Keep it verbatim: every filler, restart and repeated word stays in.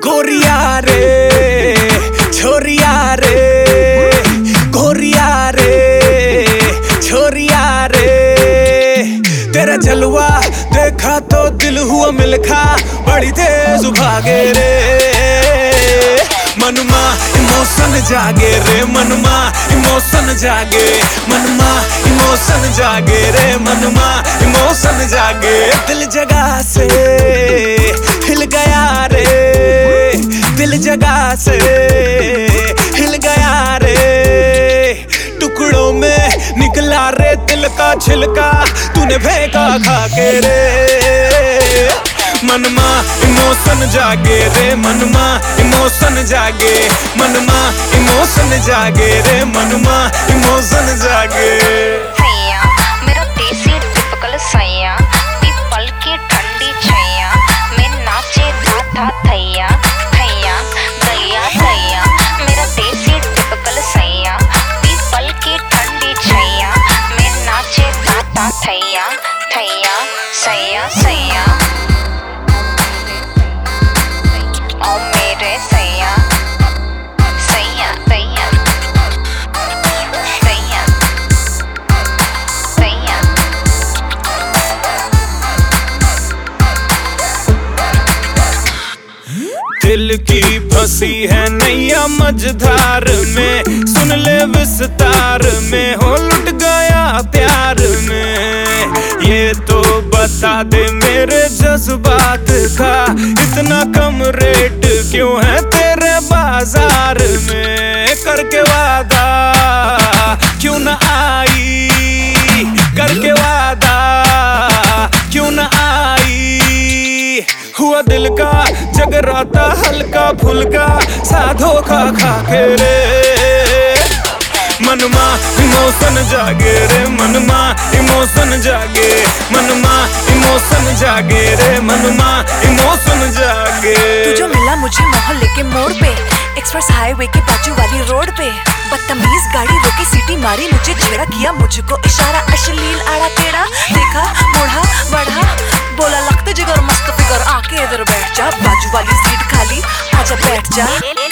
गोरिया रे छोरिया रे, गोरिया रे छोरिया रे। तेरा जलवा देखा तो दिल हुआ मिलखा, बड़ी तेज भागे रे मनमा इमोशन जागे रे, मनमा इमोशन जागे, मनमा इमोशन जागे रे, मनमा इमोशन जागे। दिल जगह से हिल गया रे, दिल जगह से हिल गया रे। टुकड़ों में निकला रे दिल का छिलका, तूने फेंका खा के रे। मनमा इमोशन जागे रे, मनमा इमोशन जागे, मनमा इमोशन जागे रे, मनमा इमोशन जागे। सैया मेरा देसी टिपिकल सैया, पीपल की ठंडी छैया में नाचे था था थैया थैया दैया दैया। मेरा देसी टिपिकल सैया, पीपल की ठंडी छैया में नाचे था था थैया थैया सैया सैया। ओ मेरे सैया सैया सैया सैया सैया। दिल की फंसी है नैया मझधार में, सुन ले विस्तार में, हो लुट गया प्यार में। ये तो बता दे मेरे जज्बात का इतना कम रेट क्यों है तेरे बाजार में। करके वादा क्यों न आई, करके वादा क्यों न आई। हुआ दिल का जगराता हल्का फुल्का सा धोखा खा के रे। मनमा इमोशन जागे रे, मनमा इमोशन जागे, मनमा इमोशन जागे रे, मनमा इमोशन जागे। तू जो मिला मुझे मोहल्ले के मोड़ पे, एक्सप्रेस हाईवे के बाजू वाली रोड पे, बदतमीज गाड़ी रोकी सीटी मारी, मुझे छेड़ा किया मुझको इशारा, अश्लील आड़ा टेढ़ा देखा मुड़ा बढ़ा, बोला लगते जिगर मस्त फिगर, आके इधर बैठ जा, बाजू वाली सीट खाली आजा बैठ जा।